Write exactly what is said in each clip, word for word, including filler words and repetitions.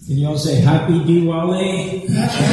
Can you all say Happy Diwali?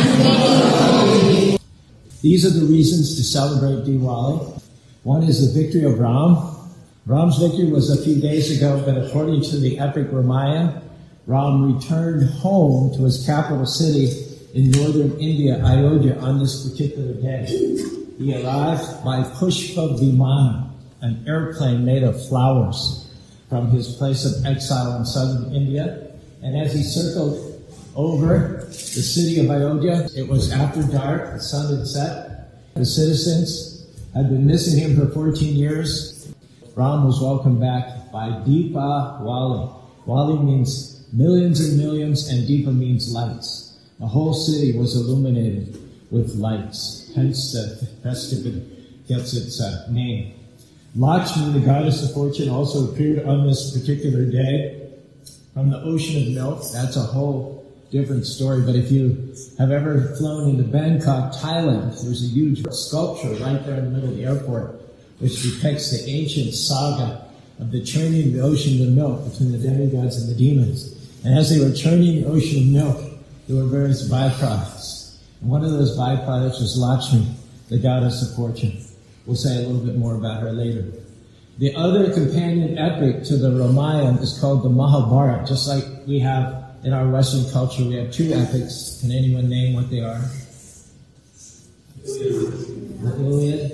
These are the reasons to celebrate Diwali. One is the victory of Ram. Ram's victory was a few days ago, but according to the epic Ramayana, Ram returned home to his capital city in northern India, Ayodhya, on this particular day. He arrived by Pushpa Vimana, an airplane made of flowers, from his place of exile in southern India. And as he circled over the city of Ayodhya, it was after dark, the sun had set. The citizens had been missing him for fourteen years. Ram was welcomed back by Deepawali. Wali means millions and millions, and Deepa means lights. The whole city was illuminated with lights, hence the festivity gets its uh, name. Lakshmi, the goddess of fortune, also appeared on this particular day from the ocean of milk. That's a whole different story, but if you have ever flown into Bangkok, Thailand, there's a huge sculpture right there in the middle of the airport which depicts the ancient saga of the churning of the ocean of milk between the demigods and the demons. And as they were churning the ocean of milk, there were various byproducts. And one of those byproducts was Lakshmi, the goddess of fortune. We'll say a little bit more about her later. The other companion epic to the Ramayana is called the Mahabharata. Just like we have in our Western culture, we have two epics. Can anyone name what they are? The Iliad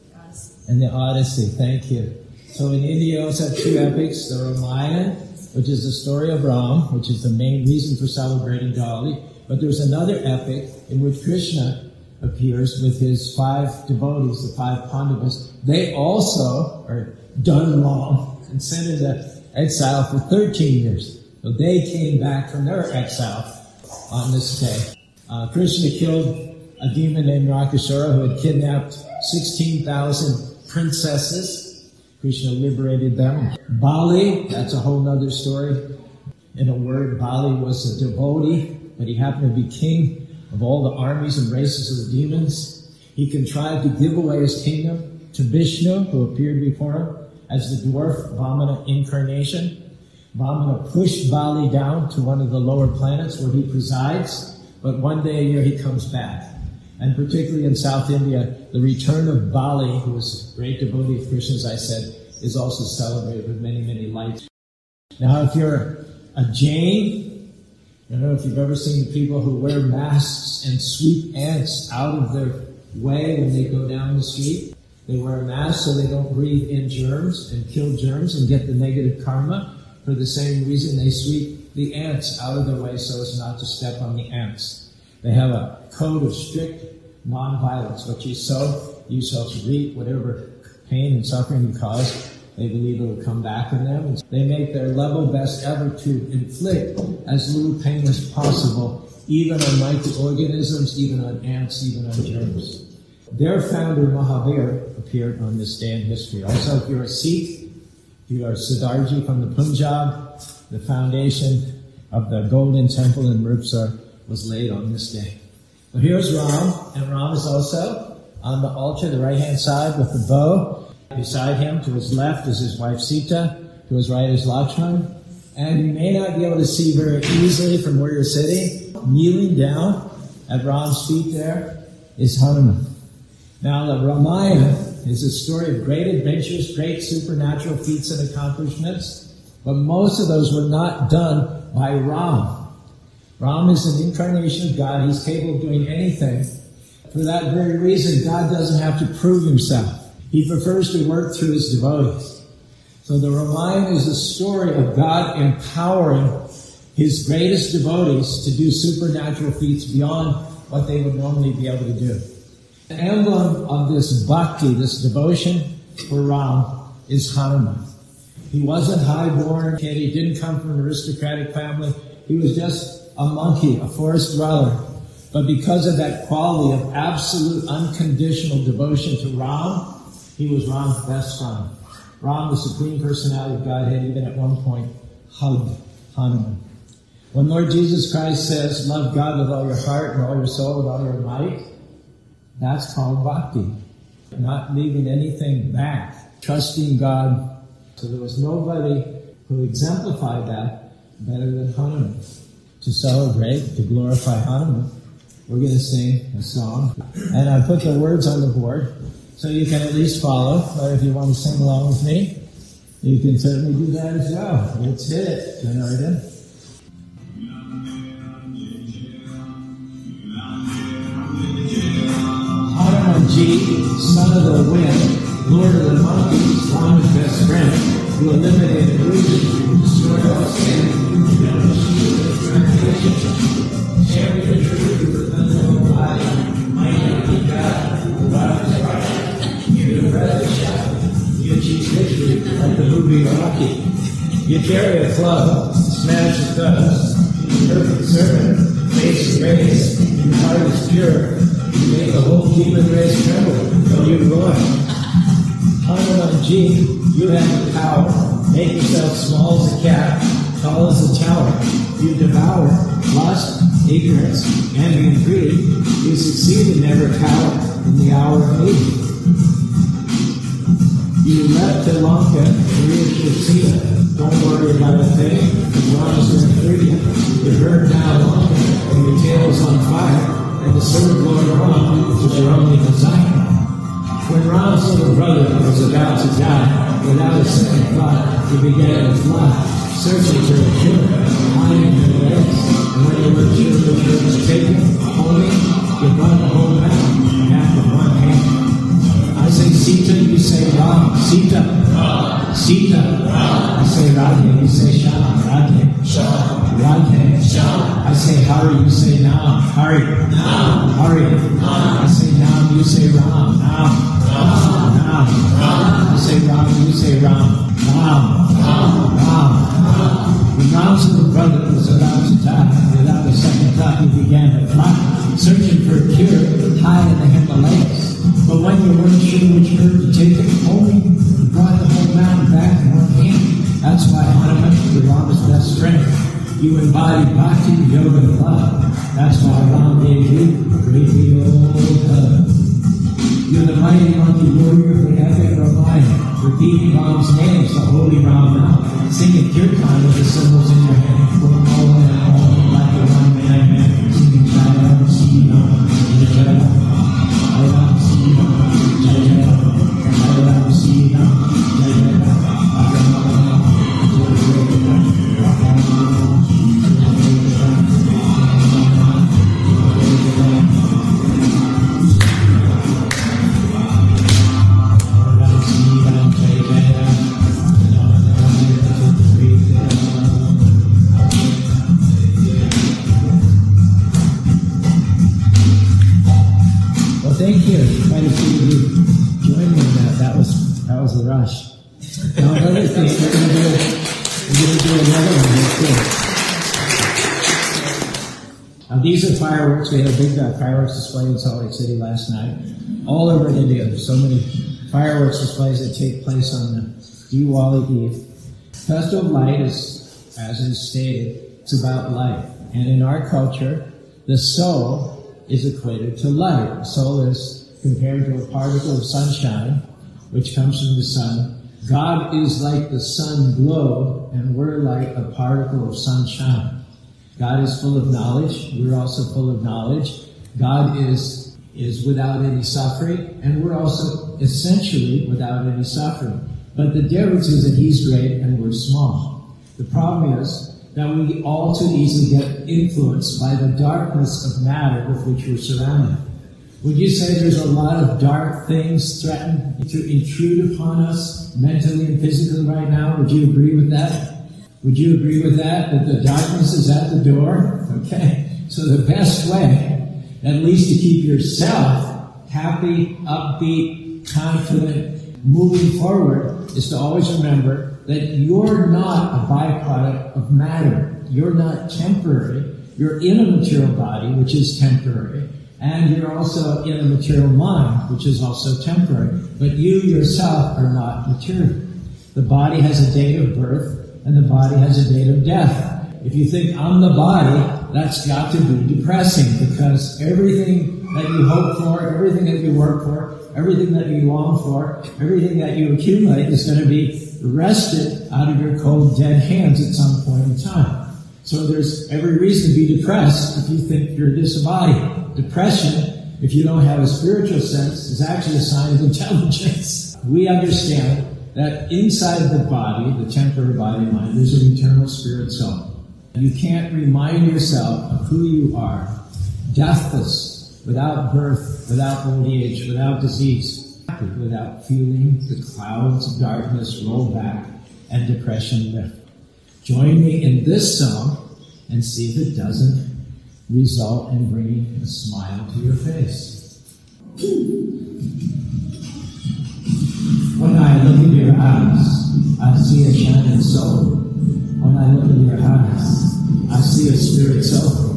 and the Odyssey. Thank you. So in India, we also have two epics. The Ramayana, which is the story of Ram, which is the main reason for celebrating Diwali. But there's another epic in which Krishna appears with his five devotees, the five Pandavas. They also are done wrong and sent into exile for thirteen years. So they came back from their exile on this day. Uh, Krishna killed a demon named Rakshasura who had kidnapped sixteen thousand princesses. Krishna liberated them. Bali, that's a whole other story. In a word, Bali was a devotee, but he happened to be king of all the armies and races of the demons. He contrived to give away his kingdom to Vishnu, who appeared before him as the dwarf Vamana incarnation. Vamana pushed Bali down to one of the lower planets where he presides, but one day a year he comes back. And particularly in South India, the return of Bali, who was a great devotee of Krishna, as I said, is also celebrated with many, many lights. Now, if you're a Jain, I don't know if you've ever seen the people who wear masks and sweep ants out of their way when they go down the street. They wear a mask so they don't breathe in germs and kill germs and get the negative karma. For the same reason, they sweep the ants out of their way so as not to step on the ants. They have a code of strict non-violence. What you sow, you shall reap. Whatever pain and suffering you cause, they believe it will come back on them. And they make their level best ever to inflict as little pain as possible, even on microorganisms, even on ants, even on germs. Their founder, Mahavir, appeared on this day in history. Also, if you're a Sikh, if you are Siddharji from the Punjab, the foundation of the Golden Temple in Amritsar was laid on this day. So here's Ram, and Ram is also on the altar, the right-hand side with the bow. Beside him, to his left, is his wife Sita. To his right is Lakshman. And you may not be able to see very easily from where you're sitting. Kneeling down at Ram's feet there is Hanuman. Now, the Ramayana is a story of great adventures, great supernatural feats and accomplishments, but most of those were not done by Ram. Ram is an incarnation of God. He's capable of doing anything. For that very reason, God doesn't have to prove himself. He prefers to work through his devotees. So the Ramayana is a story of God empowering his greatest devotees to do supernatural feats beyond what they would normally be able to do. The emblem of this bhakti, this devotion for Ram, is Hanuman. He wasn't high-born kid. He didn't come from an aristocratic family. He was just a monkey, a forest dweller. But because of that quality of absolute unconditional devotion to Ram, he was Ram's best friend. Ram, the Supreme Personality of Godhead, even at one point hugged Hanuman. When Lord Jesus Christ says, love God with all your heart and all your soul and all your might, that's called bhakti. Not leaving anything back, trusting God. So there was nobody who exemplified that better than Hanuman. to celebrate, to glorify Hanuman, we're going to sing a song. And I put the words on the board so you can at least follow. But if you want to sing along with me, you can certainly do that as well. Let's hit it, Janardhan. Hanumanji, son of the wind, lord of the monkeys, Rama's best friend, who eliminated illusion, destroyed all sin, sharing the truth with unknown light, mighty God, the God is right. You the brother shout, you achieve victory like the movie Rocky. You carry a club, smash the dust, perfect servant, face raised, your heart is pure. You make the whole human race tremble when you roar. Hanumanji, you have the power. Make yourself small as a cat, tall as a tower. You devour lust, ignorance, envy, and greed. You succeed in never cower in the hour of need. You left to Lanka to reassure Sita. Don't worry about a thing, as long as you're free. You burned down Lanka, and your tail is on fire. And the servant Lord Ram was your only desire. When Ram's little brother was about to die, without a second thought, he began to fly, searching for a cure, hiding in the lakes. And when you were sure the cure was taken, only you run the whole mountain, half with one hand. I say Sita, you say Ram, Sita, Ram, Sita, Ram. I say Radhe, you say Sham, Radhe, Sham, Radhe, Sham. I say Hari, you say Nam, Hari, Nam, Hari, Nam. I say Nam, you say Ram, Nam, Ram, Nam, Ram. I say Ram, you say Ram, Ram, Ram, Ram. When Ram's little brother was about to die, without a second thought, he began to fly, searching for a cure high in the Himalayas. But when you weren't sure which herb to take it, only you brought the whole mountain back in one hand. That's why Hanuman, the Rama's best friend, you embody bhakti, yoga, and love. That's why Ram gave you a great big old hug. You're the mighty monkey warrior of the epic Ramayana. Repeat Ram's names, the holy Ram now. Sing a kirtan with the symbols in your hand. From all and all, like a one-man man. Singing Jai Ram, Sri Ram, Jai Ram, Jai Ram, Sri Ram, Jai Ram, Jai Ram, Sri Ram, Jai Ram. Thank you. Try to see you join me in that. That was that was a rush. Now another thing, we're gonna do we're gonna do another one here too. Now these are fireworks. We had a big uh, fireworks display in Salt Lake City last night. All over India, there's so many fireworks displays that take place on the Diwali Eve. Festival of Light is, as is stated, it's about light. And in our culture, the soul is equated to light. Soul is compared to a particle of sunshine, which comes from the sun. God is like the sun globe, and we're like a particle of sunshine. God is full of knowledge. We're also full of knowledge. God is, is without any suffering, and we're also essentially without any suffering. But the difference is that He's great and we're small. The problem is that we all too easily get influenced by the darkness of matter with which we're surrounded. Would you say there's a lot of dark things threatened to intrude upon us mentally and physically right now? Would you agree with that? Would you agree with that, that the darkness is at the door? Okay, so the best way, at least to keep yourself happy, upbeat, confident, moving forward, is to always remember that you're not a byproduct of matter. You're not temporary. You're in a material body, which is temporary, and you're also in a material mind, which is also temporary. But you yourself are not material. The body has a date of birth, and the body has a date of death. If you think, I'm the body, that's got to be depressing, because everything that you hope for, everything that you work for, everything that you long for, everything that you accumulate is going to be wrested out of your cold, dead hands at some point in time. So there's every reason to be depressed if you think you're disembodied. Depression, if you don't have a spiritual sense, is actually a sign of intelligence. We understand that inside the body, the temporary body and mind, there's an eternal spirit soul. You can't remind yourself of who you are, deathless, without birth, without old age, without disease, without feeling the clouds of darkness roll back and depression lift. Join me in this song and see if it doesn't result in bringing a smile to your face. When I look in your eyes, I see a shining soul. When I look in your eyes, I see a spirit soul.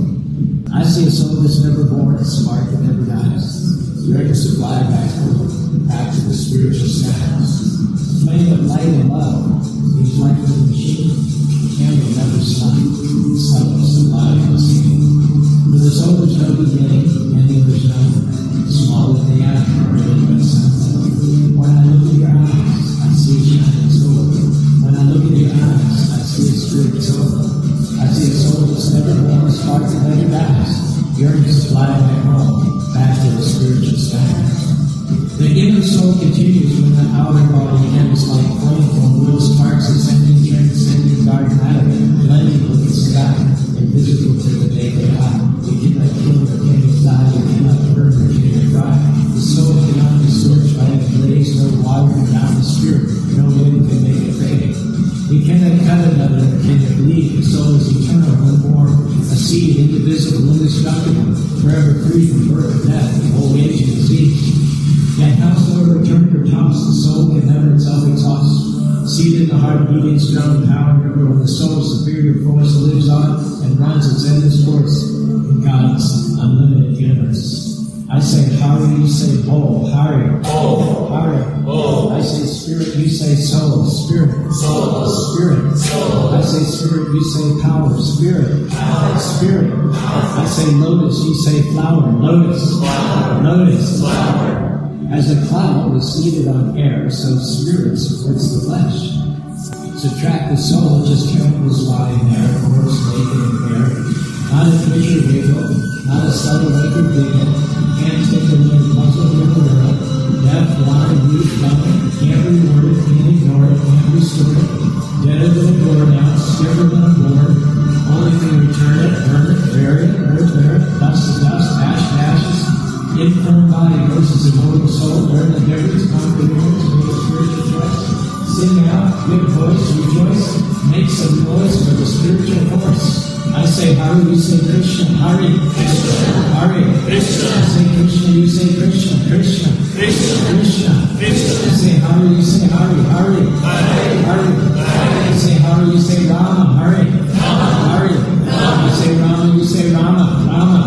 I see a soul that's never born, a spark that never dies, ready to fly back home, back to the spiritual skies. Made of light and love, he's like a machine. Candle never stopped, sun supplied the scene. For the soul there's no beginning, ending there's none. Small as the atom, ready but sun. When I look in your eyes, I see a shining soul. When I look in your eyes, I see a spirit soul. I see a soul that's never born, a spark that never dies, yearns to fly back home, back to the spiritual skies. The inner soul continues when the outer body ends like flame from little sparks ascending, transcending dark matter, blending with the sky, invisible to the naked eye. We cannot kill the cannot die, we cannot burn the cannot dry. The soul cannot be scorched by a blaze, no water can drown the spirit, no wind can make it fade. We cannot cut another, cannot bleed. The soul is eternal, unborn, a seed, indivisible, indestructible, forever free from birth, death, old age, and disease. Yet howsoever return or toss, the soul can never itself exhaust. Seated in the heart, beating strong power, river when the soul's superior force lives on and runs its endless course in God's unlimited universe. I say Hari, you say Bo, Hari, Bo, Hari, Bo. I say spirit, you say soul, spirit, soul, spirit, soul. I say spirit, you say power, spirit, power, spirit. I say lotus, you say flower, lotus, flower, lotus, flower. As a cloud is seated on air, so spirit supports the flesh. Subtract the soul, just travels by in air, horse, naked, and fair. Not a twitch or wiggle, not a subtle wake or giggle. Can't take a little puzzle with the world. Deaf, blind, weak, dumb, can't reward it, can't ignore it, can't restore it. Deader than a door now, stiffer than a board. Only can return it, burn it, bury it, earth, earth, dust to dust, ash to ashes. Infirm body versus immortal soul, learn the difference, conquer the words, make a spiritual choice. Sing out, give voice, rejoice, make some noise for the spiritual force. I say Hari, you say Krishna, Hari, Krishna, Hari, Krishna. I say Krishna, you say Krishna, Krishna, Krishna, Krishna. I say Hari, you say Hari, Hari, Hari, Hari. I say Hari, you say Rama, Hari, Hari. I say Rama, you say Rama, Rama,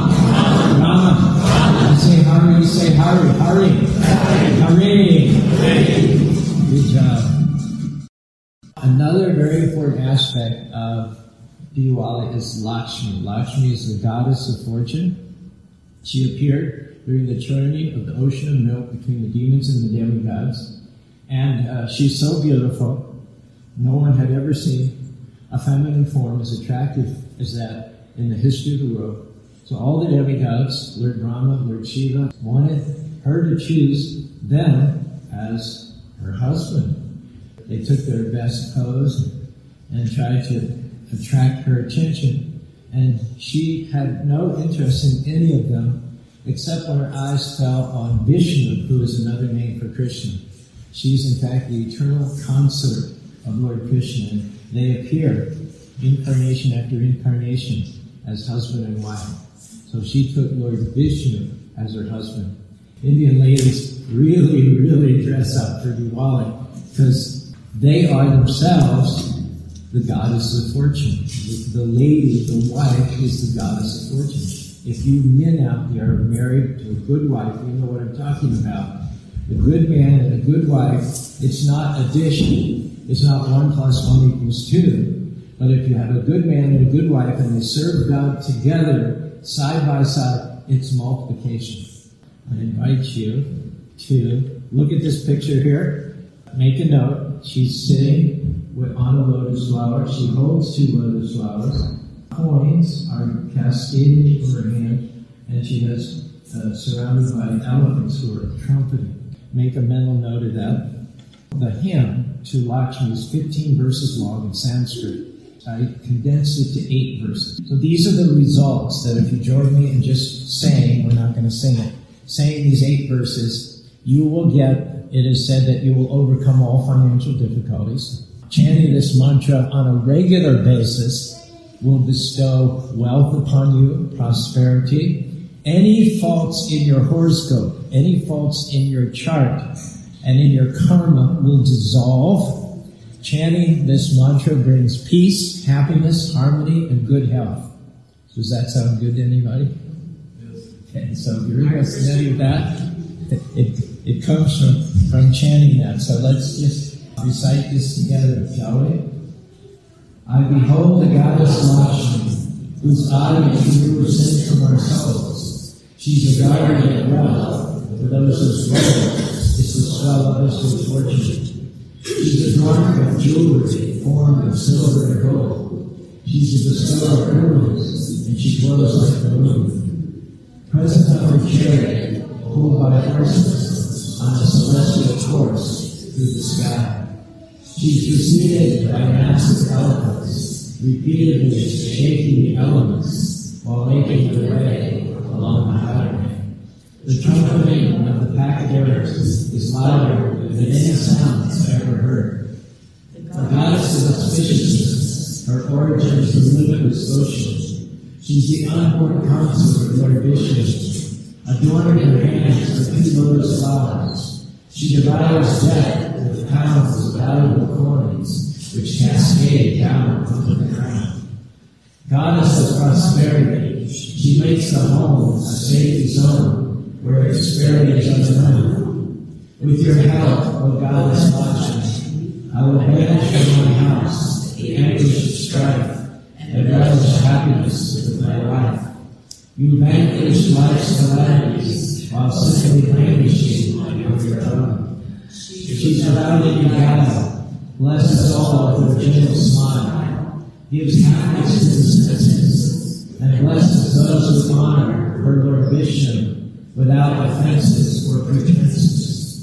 Rama. I say Hari, you say Hari, Hari, Hari, Hari. Good job. Another very important aspect of Diwali is Lakshmi. Lakshmi is the goddess of fortune. She appeared during the churning of the ocean of milk between the demons and the demigods. And uh, she's so beautiful, no one had ever seen a feminine form as attractive as that in the history of the world. So all the demigods, Lord Brahma, Lord Shiva, wanted her to choose them as her husband. They took their best clothes and tried to attract her attention. And she had no interest in any of them, except when her eyes fell on Vishnu, who is another name for Krishna. She's in fact the eternal consort of Lord Krishna. And they appear incarnation after incarnation as husband and wife. So she took Lord Vishnu as her husband. Indian ladies really, really dress up for Diwali because they are themselves the goddess of fortune. The, the lady, the wife, is the goddess of fortune. If you men out there are married to a good wife, you know what I'm talking about. A good man and a good wife, it's not addition. It's not one plus one equals two. But if you have a good man and a good wife and they serve God together, side by side, it's multiplication. I invite you to look at this picture here. Make a note. She's sitting with, on a lotus flower. She holds two lotus flowers. Coins are cascading from her hand, and she has uh, surrounded by elephants who are trumpeting. Make a mental note of that. The hymn to Lakshmi is fifteen verses long in Sanskrit. I condensed it to eight verses. So these are the results that if you join me in just saying, we're not going to sing it, saying these eight verses, you will get, it is said that you will overcome all financial difficulties. Chanting this mantra on a regular basis will bestow wealth upon you, prosperity. Any faults in your horoscope, any faults in your chart, and in your karma will dissolve. Chanting this mantra brings peace, happiness, harmony, and good health. Does that sound good to anybody? Yes. Okay, so if you're interested in any of that, it, it, it comes from, from chanting that. So let's just recite this together, shall we? I behold the goddess Lakshmi, whose eye is removes sin from our souls. She's a guardian of wealth for those whose wealth is the swell of this fortune. She's adorned with jewelry formed of silver and gold. She's a bestower of emeralds, and she glows like the moon. Present on her chariot, pulled by horses, on a celestial course through the sky. She's preceded by massive elephants, repeatedly shaking the elements while making their way along the highway. The trumpeting of the pachyderms is louder than any sound I've ever heard. The goddess of auspiciousness, her origin is the limitless ocean. She's the unborn consort of Lord Vishnu, adorning her hands with two lotus flowers. She devours death with pounds of valuable coins, which cascade down onto the ground. Goddess of prosperity, she makes the home a safety zone where prosperity is unknown. With your help, O Goddess Lakshmi, I will banish from my house the anguish of strife and relish happiness with my life. You vanquish life's calamities while simply languishing on your throne. She surrounded you battle, blesses all with her gentle smile, gives happiness to the senses, and blesses those who honor her Lord Vishnu without offenses or pretenses.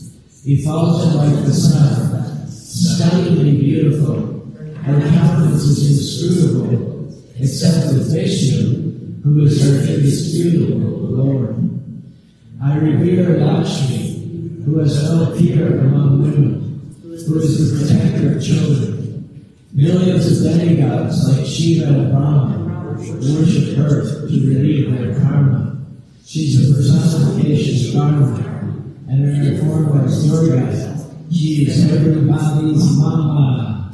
Effulgent like the sun, stunningly beautiful, her countenance is inscrutable, except with Vishnu, who is her indisputable Lord. I revere Lakshmi, who has no peer among women, who is the protector of children. Millions of demigods like Shiva and Brahma worship her to relieve their karma. She's a personification of karma, and in her form as Durga, she is everybody's mama.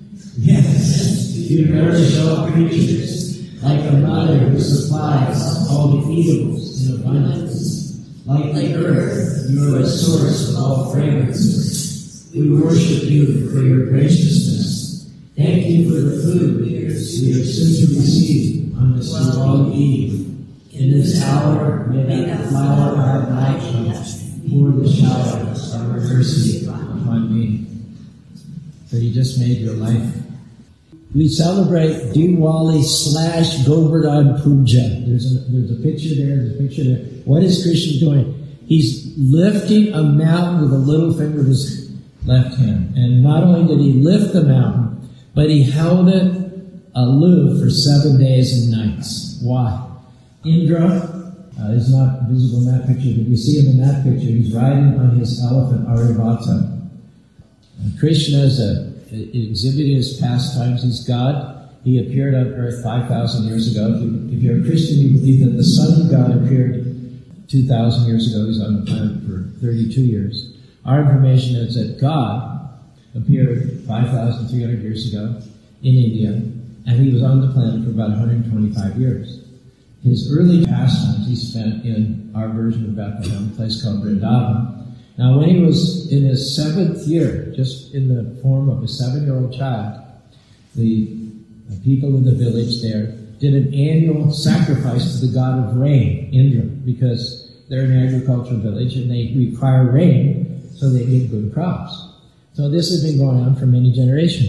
Yes, you nourish all creatures, like a mother who supplies all the eatables in abundance. Like the earth, you are a source of all fragrances. We worship you for your graciousness. Thank you for the food we are soon to receive on this Diwali Eve. In this hour, may that flower of our life pour the showers of her mercy upon me. So you just made your life. We celebrate Diwali slash Govardhan Puja. There's a, there's a picture there, there's a picture there. What is Krishna doing? He's lifting a mountain with a little finger of his left hand. And not only did he lift the mountain, but he held it aloof for seven days and nights. Why? Indra Uh, is not visible in that picture, but you see him in that picture. He's riding on his elephant, Arivata. And Krishna is a, exhibiting his pastimes. He's God. He appeared on earth five thousand years ago. If, you, if you're a Christian, you believe that the Son of God appeared two thousand years ago. He's on the planet for thirty-two years. Our information is that God appeared five thousand three hundred years ago in India, and he was on the planet for about one hundred twenty-five years. His early pastimes he spent in our version of Bethlehem, a place called Vrindavan. Now, when he was in his seventh year, just in the form of a seven-year-old child, the, the people in the village there did an annual sacrifice to the god of rain, Indra, because they're an agricultural village and they require rain so they get good crops. So this has been going on for many generations.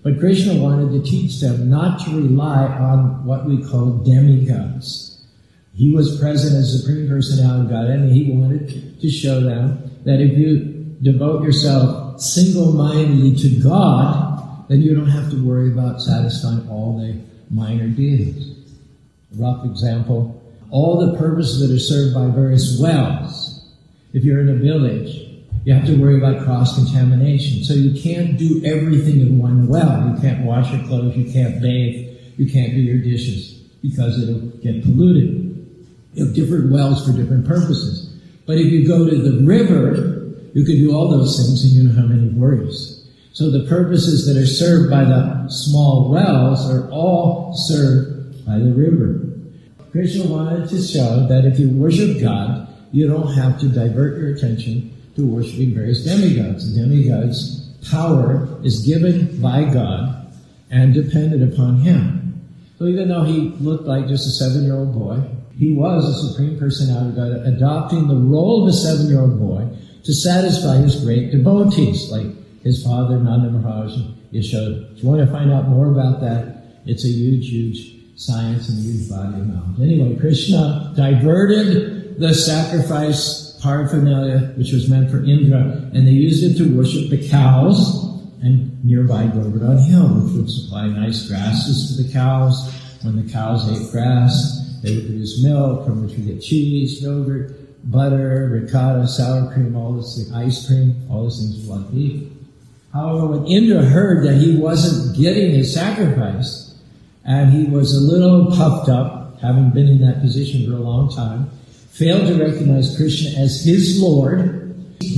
But Krishna wanted to teach them not to rely on what we call demigods. He was present as Supreme Personality of God, and he wanted to show them that if you devote yourself single-mindedly to God, then you don't have to worry about satisfying all the minor deities. A rough example, all the purposes that are served by various wells. If you're in a village, you have to worry about cross-contamination. So you can't do everything in one well. You can't wash your clothes, you can't bathe, you can't do your dishes, because it'll get polluted. You have different wells for different purposes. But if you go to the river, you can do all those things and you don't have any worries. So the purposes that are served by the small wells are all served by the river. Krishna wanted to show that if you worship God, you don't have to divert your attention to worshiping various demigods. The demigods' power is given by God and dependent upon Him. So even though he looked like just a seven-year-old boy, he was a Supreme Personality of God, adopting the role of a seven-year-old boy to satisfy his great devotees, like his father, Nanda Maharaj and Yashoda. If you want to find out more about that, it's a huge, huge science and huge body of knowledge. Anyway, Krishna diverted the sacrifice paraphernalia, which was meant for Indra, and they used it to worship the cows and nearby Govardhan Hill, which would supply nice grasses to the cows. When the cows ate grass, they would produce milk, from which we get cheese, yogurt, butter, ricotta, sour cream, all this thing, ice cream, all those things we love to eat. However, when Indra heard that he wasn't getting his sacrifice, and he was a little puffed up, having been in that position for a long time, failed to recognize Krishna as his Lord,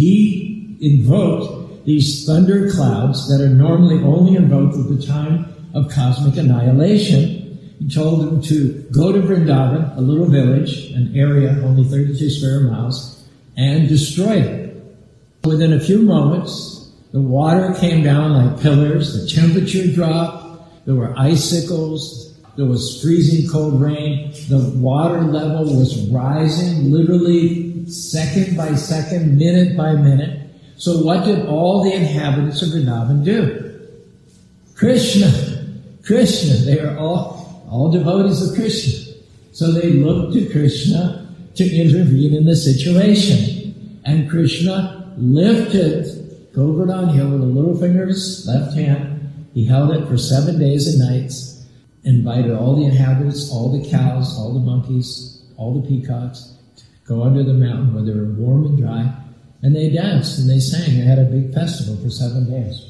he invoked these thunder clouds that are normally only invoked at the time of cosmic annihilation. He told them to go to Vrindavan, a little village, an area only thirty-two square miles, and destroy it. Within a few moments, the water came down like pillars, the temperature dropped, there were icicles, there was freezing cold rain, the water level was rising literally second by second, minute by minute. So what did all the inhabitants of Vrindavan do? Krishna, Krishna, they are all All devotees of Krishna. So they looked to Krishna to intervene in the situation. And Krishna lifted Govardhan Hill with a little finger of his left hand. He held it for seven days and nights, invited all the inhabitants, all the cows, all the monkeys, all the peacocks to go under the mountain where they were warm and dry. And they danced and they sang. They had a big festival for seven days.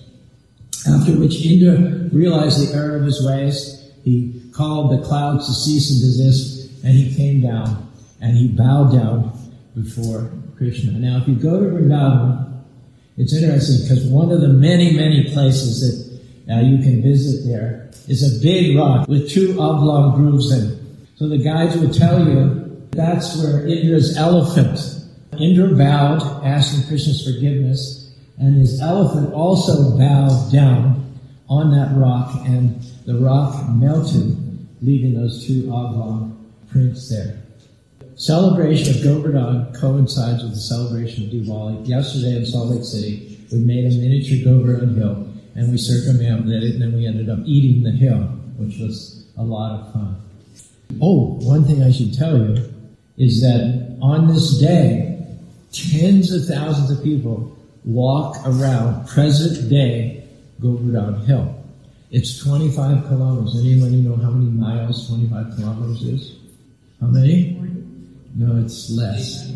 After which Indra realized the error of his ways. He called the clouds to cease and desist, and he came down, and he bowed down before Krishna. Now, if you go to Vrindavan, it's interesting, because one of the many, many places that uh, you can visit there is a big rock with two oblong grooves in it. So the guides would tell you that's where Indra's elephant. Indra bowed, asking Krishna's forgiveness, and his elephant also bowed down on that rock, and the rock melted, leaving those two oblong prints there. Celebration of Govardhan coincides with the celebration of Diwali. Yesterday in Salt Lake City, we made a miniature Govardhan Hill, and we circumambulated it, and then we ended up eating the hill, which was a lot of fun. Oh, one thing I should tell you is that on this day, tens of thousands of people walk around present-day Govardhan Hill. It's twenty-five kilometers. Anybody know how many miles twenty-five kilometers is? How many? No, it's less.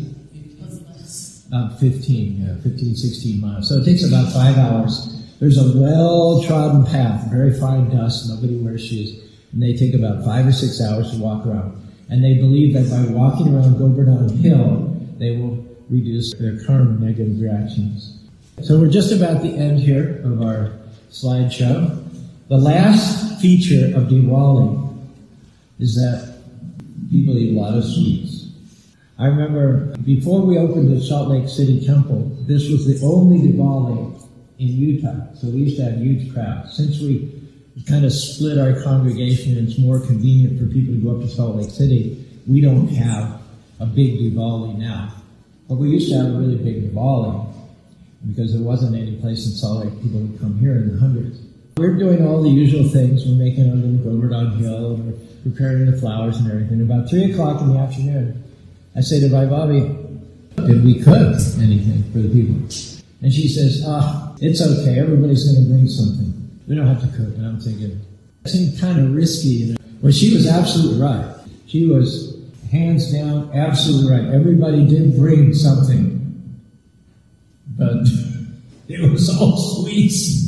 About fifteen, yeah, fifteen, sixteen miles. So it takes about five hours. There's a well-trodden path, very fine dust, nobody wears shoes, and they take about five or six hours to walk around. And they believe that by walking around Govardhan Hill, they will reduce their karma negative reactions. So we're just about the end here of our slideshow. The last feature of Diwali is that people eat a lot of sweets. I remember before we opened the Salt Lake City Temple, this was the only Diwali in Utah, so we used to have huge crowds. Since we kind of split our congregation and it's more convenient for people to go up to Salt Lake City, we don't have a big Diwali now. But we used to have a really big Diwali because there wasn't any place in Salt Lake people would come here in the hundreds. We're doing all the usual things. We're making our little Govardhan Hill, and we're preparing the flowers and everything. About three o'clock in the afternoon, I say to Bhai Bobby, did we cook anything for the people? And she says, ah, it's okay. Everybody's going to bring something. We don't have to cook. And I'm thinking, it seemed kind of risky. You know? Well, she was absolutely right. She was hands down absolutely right. Everybody did bring something. But it was all sweets.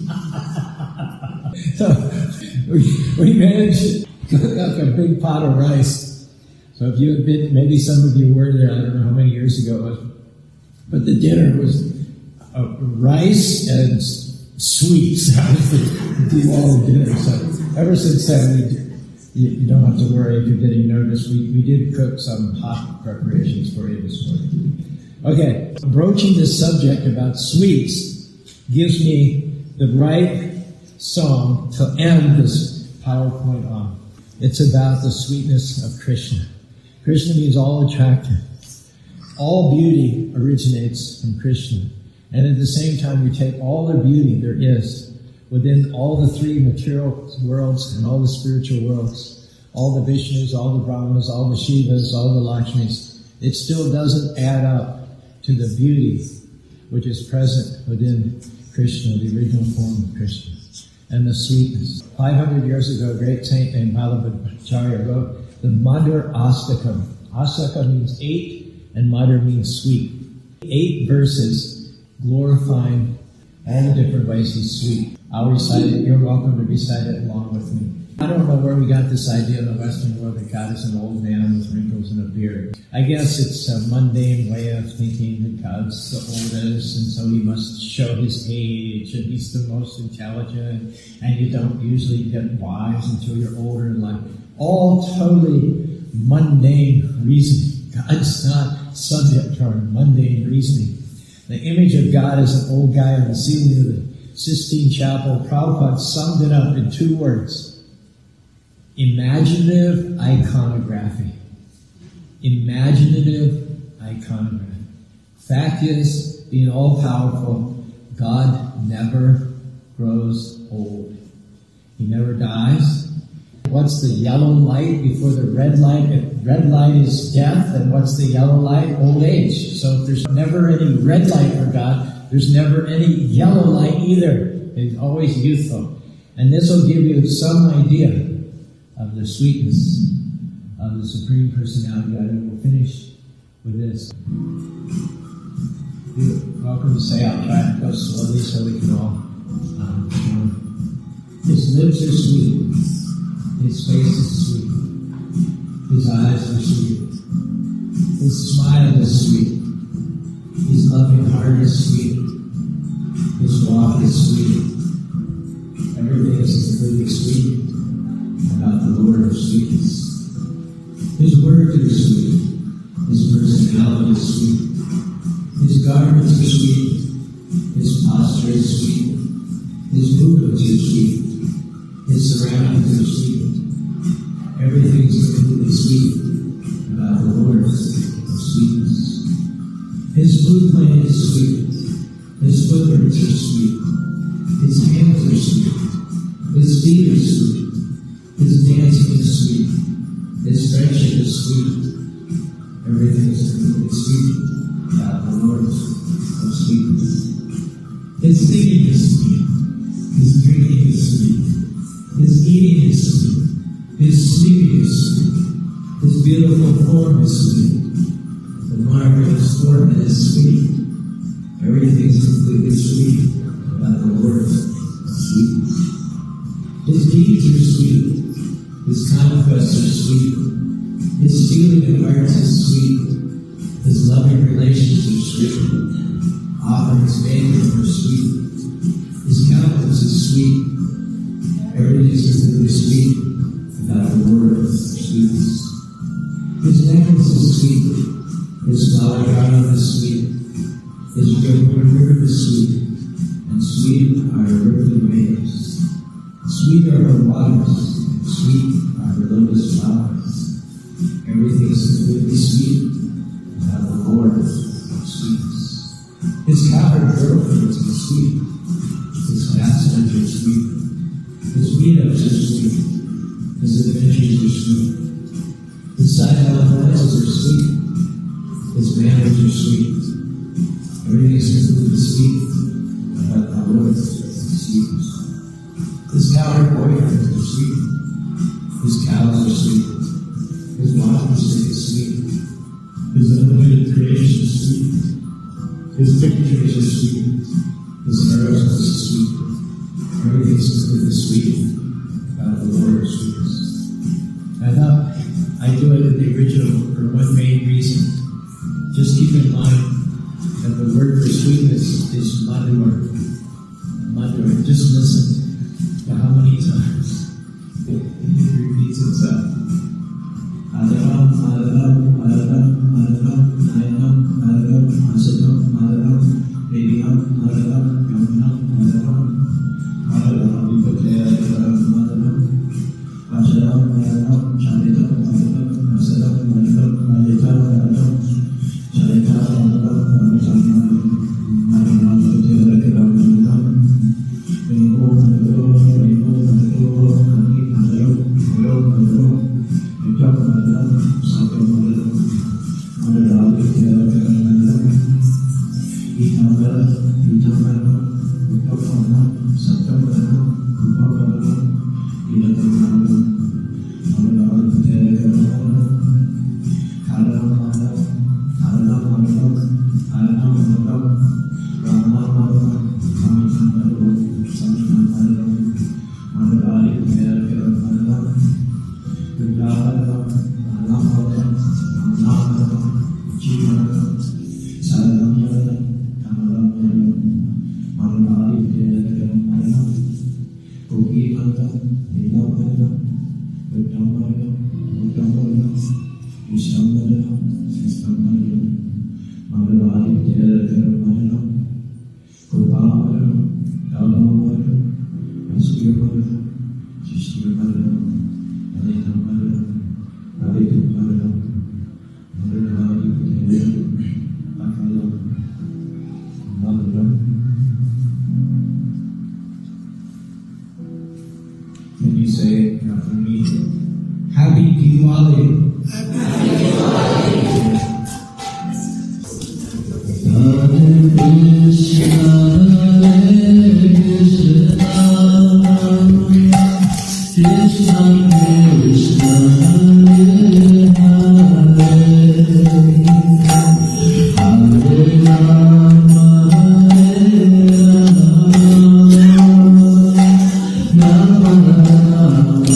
So we, we managed to cook up a big pot of rice. So if you had been, maybe some of you were there, I don't know how many years ago it was, but the dinner was uh, rice and sweets. That was the, the all dinner. So ever since then, we, you, you don't have to worry if you're getting nervous. We, we did cook some hot preparations for you this morning. Okay, broaching this subject about sweets gives me the right song to end this PowerPoint on. It's about the sweetness of Krishna. Krishna means all attractive. All beauty originates from Krishna. And at the same time, we take all the beauty there is within all the three material worlds and all the spiritual worlds, all the Vishnus, all the Brahmas, all the Shivas, all the Lakshmis. It still doesn't add up to the beauty which is present within Krishna, the original form of Krishna, and the sweetness. five hundred years ago, a great saint named Vallabhacharya wrote the Madhur Astakam. Astaka means eight, and Madhur means sweet. Eight verses glorifying all the different ways he's sweet. I'll recite it. You're welcome to recite it along with me. I don't know where we got this idea in the Western world that God is an old man with wrinkles and a beard. I guess it's a mundane way of thinking that God's the oldest, and so he must show his age, and he's the most intelligent, and you don't usually get wise until you're older in life. All totally mundane reasoning. God's not subject to our mundane reasoning. The image of God is an old guy on the ceiling of the Sistine Chapel. Prabhupada summed it up in two words. Imaginative iconography. Imaginative iconography. Fact is, being all-powerful, God never grows old. He never dies. What's the yellow light before the red light? If red light is death, then what's the yellow light? Old age. So if there's never any red light for God, there's never any yellow light either. He's always youthful. And this will give you some idea of the sweetness of the Supreme Personality God. And we'll finish with this. You're welcome to say, I'll try to go slowly so we can all um, know. His lips are sweet. His face is sweet. His eyes are sweet. His smile is sweet. His loving heart is sweet. His walk is sweet. Everything is completely sweet about the Lord of sweetness. His words are sweet. His personality is sweet. His garments are sweet. His posture is sweet. His movements are sweet. His surroundings are sweet. Everything is completely sweet about the Lord of sweetness. His food plan is sweet. His footprints are sweet. His hands are sweet. His feet are sweet. His dancing is sweet. His friendship is sweet. Everything is completely sweet about the Lord of sweetness. His singing is sweet. His drinking is sweet. His eating is sweet. His sleeping is sweet. His beautiful form is sweet. The marvelous forehead is sweet. Everything is completely sweet about the Lord of sweetness. His deeds are sweet. His conquests are sweet. His feeling of hearts is sweet. His loving relations are sweet. Offerings made are sweet. His countenance is sweet. Everything is completely sweet about the Lord of sweetness. His necklace is sweet. His flower garland is sweet. His river is sweet. And sweet are her rippling waves. Sweet are her waters. Sweet are her lotus flowers. Everything is completely sweet about the Lord of sweetness. His cowherd girlfriends are sweet. His fast pastimes are sweet. His meetups are sweet. His adventures are sweet. His side dances are sweet. His manners are sweet. Everything is completely sweet about our Lord is sweet. His cowherd boyfriends are sweet. His cows are sweet. His walking stick is sweet. His unlimited creation is sweet. His victories are sweet. His arrows are sweet. Everything is completely sweet about the Lord is sweetness. I thought I'd do it in the original for one main reason. Just keep in mind that the word for sweetness is madhur. Madhur. Just listen to how many times it, it repeats itself. Adaram, adaram, adaram, adaram, ayam, adaram, asadam, adaram, vediyam, adaram, yamanam, adaram, adaram, vipataya, adaram, adaram, asadam, adaram, chalitam, adaram, asadam, adaram, alitam, adaram, chalitam, adaram, adaram, adaram, vipataya, adaram, adaram, Vengo, Vengo, Vengo, Vengo, Kami, Adaram, Adaram, Adaram, Ekam, Adaram, Sakam, Adaram, Adaram, Adaram, Adaram, Itam, Adaram, Itam, Adaram, Ekam, Adaram, Sakam, Adaram, Rupam, Adaram, Ilatam, Adaram, Adaram, Adaram, Adaram, Kalam, Adaram, Kalam, Adaram, Alam, Adaram, Rama, Adaram, Kamitam, Adaram, Samsam, Adaram, Madhurari, Adaram, Adaram, Adaram, Alam, Adaram, Alam, Adaram, Jiva, Adaram, Salam, Adaram, Kamalam, Adaram, Madhurari, Adaram, Adaram, Kogi, Adaram, Nilam, Adaram, Uttam, Adaram, Uttam, Adaram, Isham, Adaram, Sistam, Adaram, Madhurari, Adaram, Adaram, Gopal, Adaram, Dalam, Adaram, Asukir, Adaram, Shishir, Adaram, Adekam, Adaram, Adekam, Adaram, Madhurari, Adaram, Akalam, Adaram. Can you say after me? Happy Diwali! Happy Diwali! Hare Krishna, Hare Krishna, Krishna Krishna, Hare Hare, Hare Rama, Rama Rama,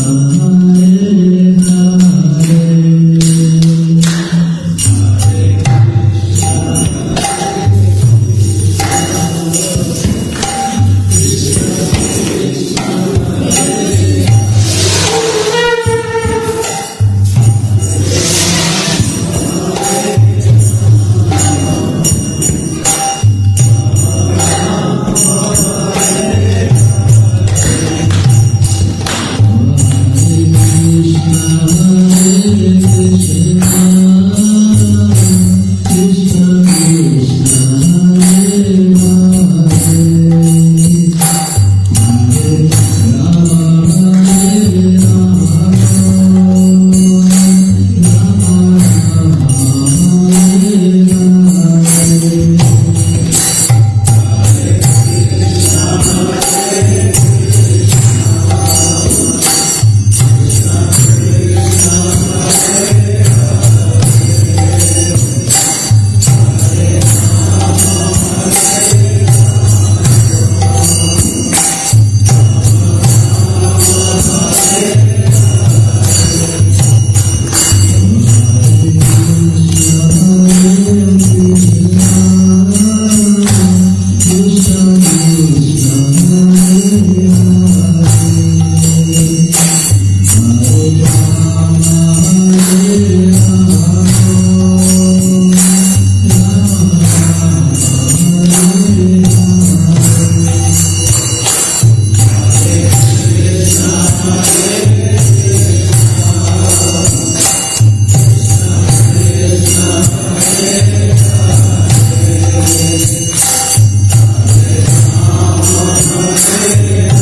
Hare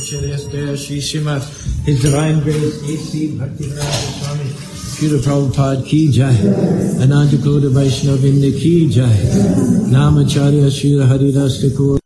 Shrestha Shri Srimad His Divine Grace A C Bhaktivedanta Swami Srila Prabhupada Ki Jai, Ananta Koda Vaishnava Vrinda Ki Jai, Namacharya Srila Haridas Thakur